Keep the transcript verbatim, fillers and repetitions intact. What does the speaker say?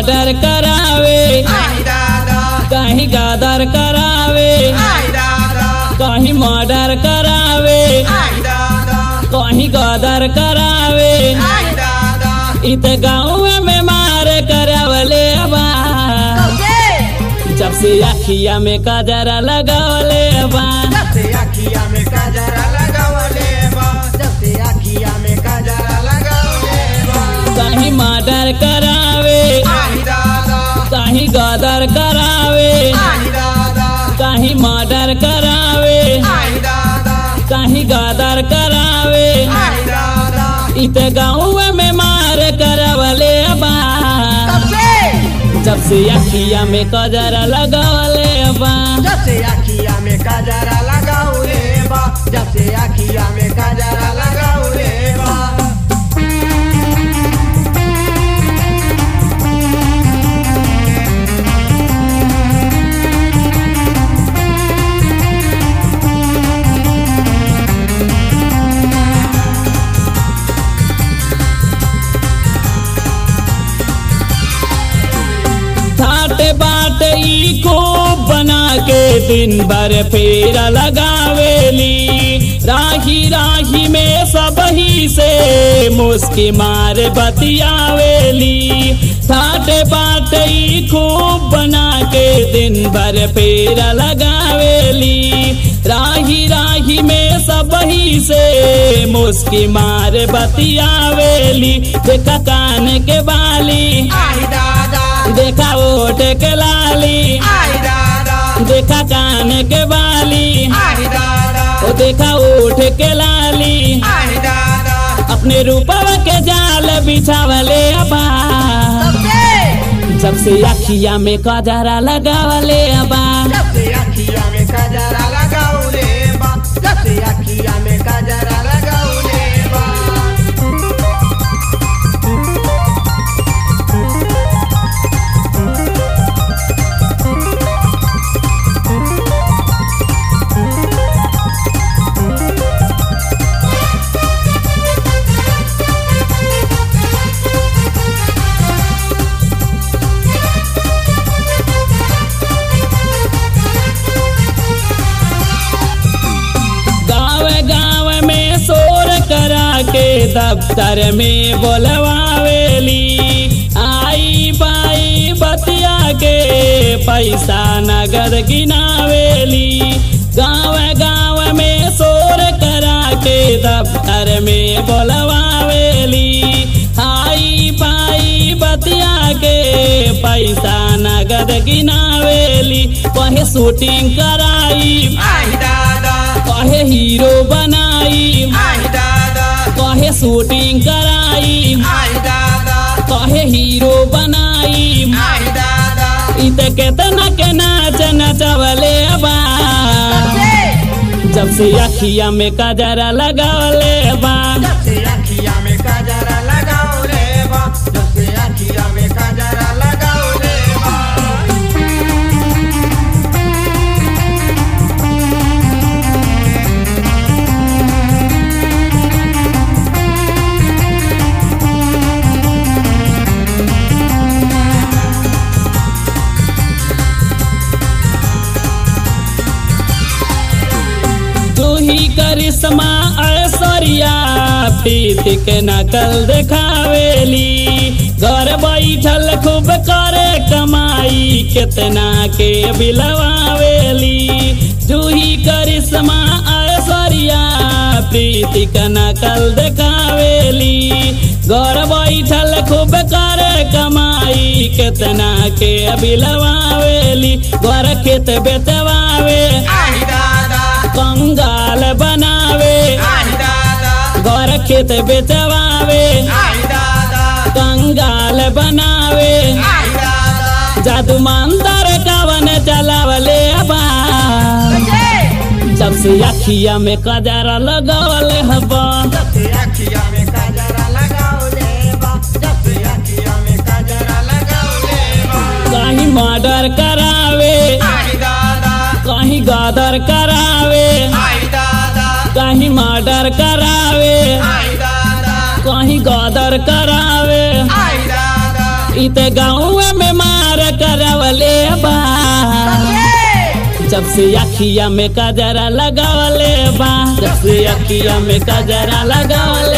Murder करावे, कहीं गदर करावे, कहीं मर्डर करावे, कहीं गदर करावे। इत गाँव में मार करावले बा, जब से अखिया में कजरा लगावले बा, जब से अखिया में कजरा लगावले बा, जब से अखिया में कजरा लगावले बा। कहीं मर्डर करावे, कहीं गदर करावे, कहीं मर्डर करावे, कहीं गदर करावे। इत गाँव में मार करावले बा, जब से अखिया में कजरा लगावले बा, जब से अखिया में कजरा लगावले बा, जब से अखिया में कजरा लगावले बा। बाट ई खूब बना के दिन भर फेरा लगावेली, राही राही में सब ही से मुस्की मार बतियावेली। ठाट बाट ई खूब बना के दिन भर फेरा लगावेली, राही राही में सब ही से मुस्की मार बतियावेली। देखा कान के बाली, देखा ओठ के लाली, देखा कान के बाली, ओ देखा ओठ के लाली, अपने रूपवा के जाल बिछावले बा, जब से अखिया में कजरा लगावले बा, जब से अखिया में कजरा लगावले बा, जब से अखिया में कजरा लगावले बा। दफ्तर में बोलवावेली, आई बाई बतिया के पैसा नगद गिनावेली। गाँव गाँव में शोर करा के दफ्तर में बोलवावेली, आई बाई बतिया के पैसा नगद गिनावेली। कहे शूटिंग कराई, कहे हीरो बनाई, कहे शूटिंग कराई, कहे हीरो बनाई। इत केतना के नाच नचवले बा, जब से अखिया में कजरा लगावले बा, जब से अखिया में कजरा लगावले बा, जब से अखिया में कजरा लगावले बा। करिश्मा ऐश्वर्या प्रीत के नकल देखावेली, घर बैठल खूब करे कमाई कितना के बिलवावेली। जूही करिश्मा ऐश्वर्या प्रीत के नकल देखावेली, घर बैठल खूब करे कमाई कितना के बिलवावेली। घर खेत बेचवावे, कंगाल बनावे, घर खेत बेचवावे, कंगाल बनावे। जादू मंतर कवन चलावले बा, जब से अखिया में कजरा लगावले बा, जब से अखिया में कजरा लगावले बा, जब से अखिया में कजरा लगावले बा। कहीं मर्डर करावे, कहीं गदर करावे, कहीं मर्डर करावे, कहीं गदर करावे। इते गाँव में मार करवले बा जब से अखिया में कजरा लगावले बा जब से अखिया में कजरा लगावले